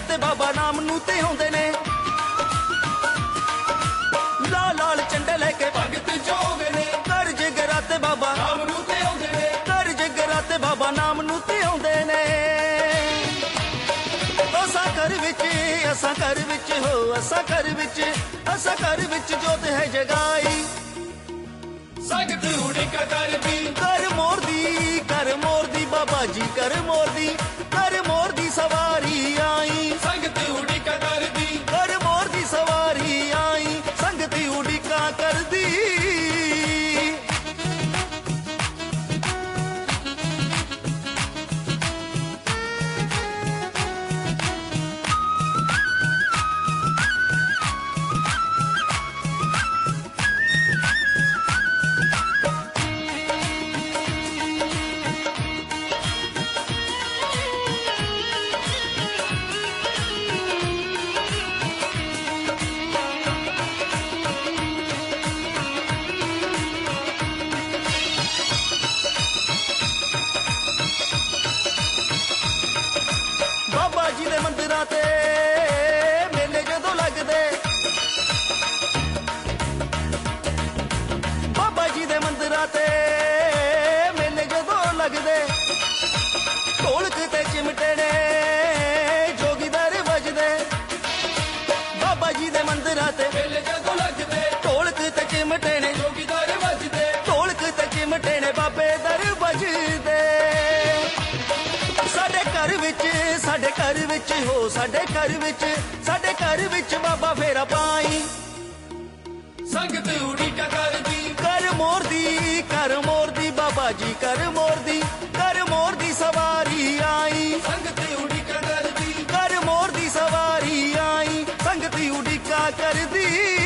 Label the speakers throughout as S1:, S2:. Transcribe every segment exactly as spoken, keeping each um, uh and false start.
S1: ਤੇ ਬਾਬਾ ਨਾਮ ਨੂੰ ਤੇ ਆਉਂਦੇ ਨੇ। ਲਾਲ ਲਾਲ ਝੰਡੇ ਲੈ ਕੇ ਭਗਤ ਚਾਹੁੰਦੇ ਨੇ। ਕਰ ਜਗਰਾਤੇ ਬਾਬਾ ਨਾਮ ਨੂੰ ਤੇ ਆਉਂਦੇ ਨੇ। ਕਰ ਜਗਰਾਤੇ ਬਾਬਾ ਨਾਮ ਨੂੰ ਤੇ ਆਉਂਦੇ ਨੇ। ਅਸਾਂ ਘਰ ਵਿੱਚ ਅਸਾਂ ਘਰ ਵਿੱਚ ਹੋ ਅਸਾਂ ਘਰ ਵਿੱਚ ਅਸਾਂ ਘਰ ਵਿੱਚ ਜੋਤ ਹੈ ਜਗਾਈ।
S2: ਸੰਗਤ ਉਡੀਕ ਕਰਦੀ
S1: ਕਰ ਮੋਰ ਦੀ ਕਰ ਮੋਰ ਦੀ ਬਾਬਾ ਜੀ ਕਰ ਮੋਰ ਦੀ ਕਰ ਮੋਰ ਦੀ ਸਵਾਰੀ ਆਈ।
S2: ਸੰਗਤ ਉਡੀਕ ਕਰਦੀ
S1: ਕਰ ਮੋਰ ਦੀ ਸਵਾਰੀ ਆਈ। ਸੰਗਤ ਉਡੀਕਾਂ ਕਰਦੀ ਬਾਬਾ ਜੀ ਦੇ ਮੰਦਿਰਾਂ ਤੇ ਮੇਲੇ ਜਦੋਂ ਲੱਗਦੇ। ਬਾਬਾ ਜੀ ਦੇ ਮੰਦਿਰਾਂ ਤੇ ਮੇਲੇ ਜਦੋਂ ਲੱਗਦੇ। ਢੋਲਕ ਤੇ ਚਿਮਟੇ ਨੇ ਜੋਗੀਦਾਰ ਵੱਜਦੇ। ਬਾਬਾ ਜੀ ਦੇ ਮੰਦਿਰਾਂ ਤੇ
S2: ਮੇਲੇ ਜਦੋਂ ਲੱਗਦੇ
S1: ਢੋਲਕ ਤੇ ਚਿਮਟੇ ਨੇ
S2: ਜੋਗੀਦਾਰ ਵੱਜਦੇ।
S1: ਢੋਲਕ ਤੇ ਚਿਮਟੇ ਨੇ ਬਾਬੇ ਦਰ ਵੱਜਦੇ। ਸਾਡੇ ਘਰ ਵਿੱਚ ਸਾਡੇ ਘਰ ਵਿੱਚ ਹੋ ਸਾਡੇ ਘਰ ਵਿੱਚ ਸਾਡੇ ਘਰ ਵਿੱਚ ਬਾਬਾ ਫੇਰਾ ਪਾਈ।
S2: ਸੰਗਤ ਉਡੀਕ ਕਰਦੀ
S1: ਕਰ ਮੋਰ ਦੀ ਕਰ ਮੋਰ ਦੀ ਬਾਬਾ ਜੀ ਕਰ ਮੋਰ ਦੀ ਕਰ ਮੋਰ ਦੀ ਸਵਾਰੀ ਆਈ।
S2: ਸੰਗਤ ਉਡੀਕ ਕਰਦੀ
S1: ਕਰ ਮੋਰ ਦੀ ਸਵਾਰੀ ਆਈ। ਸੰਗਤ ਉਡੀਕਾਂ ਕਰਦੀ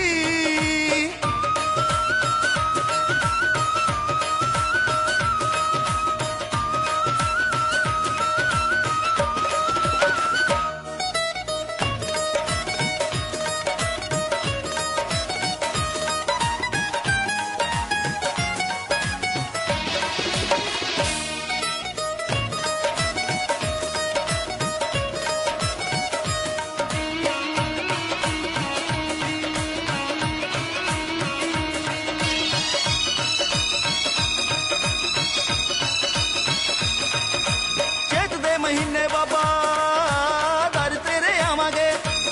S1: ਚੇਤ ਦੇ ਮਹੀਨੇ ਬਾਬਾ ਦਰ ਤੇਰੇ ਆਵਾਂਗੇ।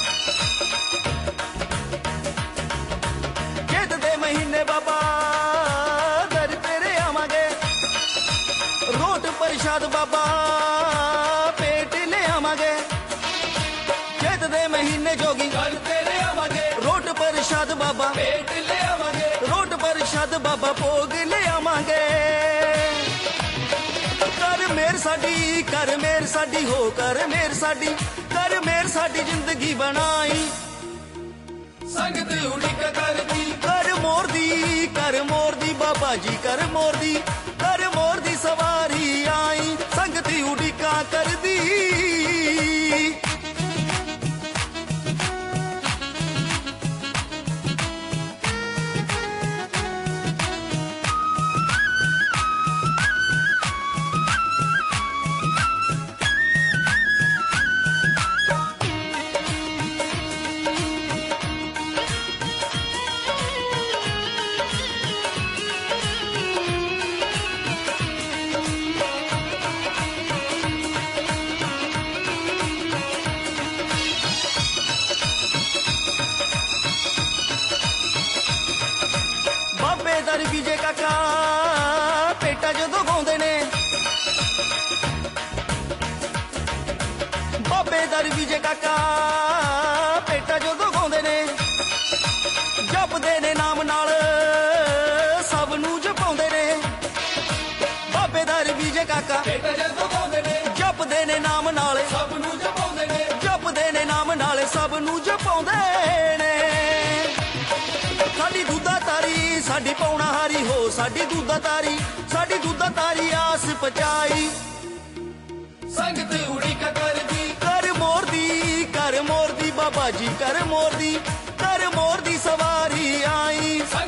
S1: ਚੇਤ ਦੇ ਮਹੀਨੇ ਬਾਬਾ ਦਰ ਤੇਰੇ ਆਵਾਂਗੇ। ਰੋਟ ਪ੍ਰਸ਼ਾਦ ਬਾਬਾ ਪੇਟ ਲੈ ਆਵਾਂਗੇ। ਚੇਤ ਦੇ ਮਹੀਨੇ ਜੋਗੀ
S2: ਘਰ ਤੇਰੇ ਆਵਾਂਗੇ
S1: ਰੋਟ ਪ੍ਰਸ਼ਾਦ ਬਾਬਾ
S2: ਪੇਟ ਲਿਆਵਾਂਗੇ।
S1: ਰੋਟ ਪ੍ਰਸ਼ਾਦ ਬਾਬਾ ਭੋਗ ਲੈ ਆਵਾਂਗੇ। ਕਰ ਮੇਰ ਸਾਡੀ ਕਰ ਮੇਰ ਸਾਡੀ ਹੋ ਕਰ ਮੇਰ ਸਾਡੀ ਕਰ ਮੇਰ ਸਾਡੀ ਜ਼ਿੰਦਗੀ ਬਣਾਈ।
S2: ਸੰਗਤ ਉਡੀਕ ਕਰਦੀ
S1: ਕਰ ਮੋਰ ਦੀ ਕਰ ਮੋਰ ਦੀ ਬਾਬਾ ਜੀ ਕਰ ਮੋਰ ਦੀ ਕਰ ਮੋਰ ਦੀ ਸਵਾਰੀ ਆਈ। ਸੰਗਤ ਉਡੀਕਾਂ ਕਰਦੀ ਬਾਬੇ ਦਰ ਵਿਜੇ ਕਾਕਾ ਪੇਟਾ ਜਦੋਂ ਗਾਉਂਦੇ ਨੇ। ਬਾਬੇ ਦਰ ਵਿਜੇ ਕਾਕਾ ਪੇਟਾ ਜਦੋਂ ਗਾਉਂਦੇ ਨੇ। ਜਪਦੇ ਨੇ ਨਾਮ ਨਾਲ ਸਭ ਨੂੰ ਜਪਾਉਂਦੇ ਨੇ। ਬਾਬੇ ਦਰ ਵਿਜੇ ਕਾਕਾ
S2: ਪੇਟਾ ਜਦੋਂ ਗਾਉਂਦੇ ਨੇ
S1: ਜਪਦੇ ਨੇ ਨਾਮ ਨਾਲ
S2: ਸਭ ਨੂੰ ਜਪਾਉਂਦੇ ਨੇ।
S1: ਜਪਦੇ ਨੇ ਨਾਮ ਨਾਲ ਸਭ ਨੂੰ ਜਪਾਉਂਦੇ ਨੇ। ਸਾਡੀ ਦੁੱਧਾ ਤਾਰੀ ਸਾਡੀ ਪੌਣਾ ਹਾਰੀ ਹੋ ਸਾਡੀ ਦੁੱਧਾ ਤਾਰੀ ਸਾਡੀ ਦੁੱਧਾ ਤਾਰੀ ਆਸ ਪਚਾਈ।
S2: ਸੰਗਤ ਉਡੀਕ ਕਰਦੀ
S1: ਕਰ ਮੋਰ ਦੀ ਕਰ ਮੋਰ ਦੀ ਬਾਬਾ ਜੀ ਕਰ ਮੋਰ ਦੀ ਕਰ ਮੋਰ ਦੀ ਸਵਾਰੀ ਆਈ।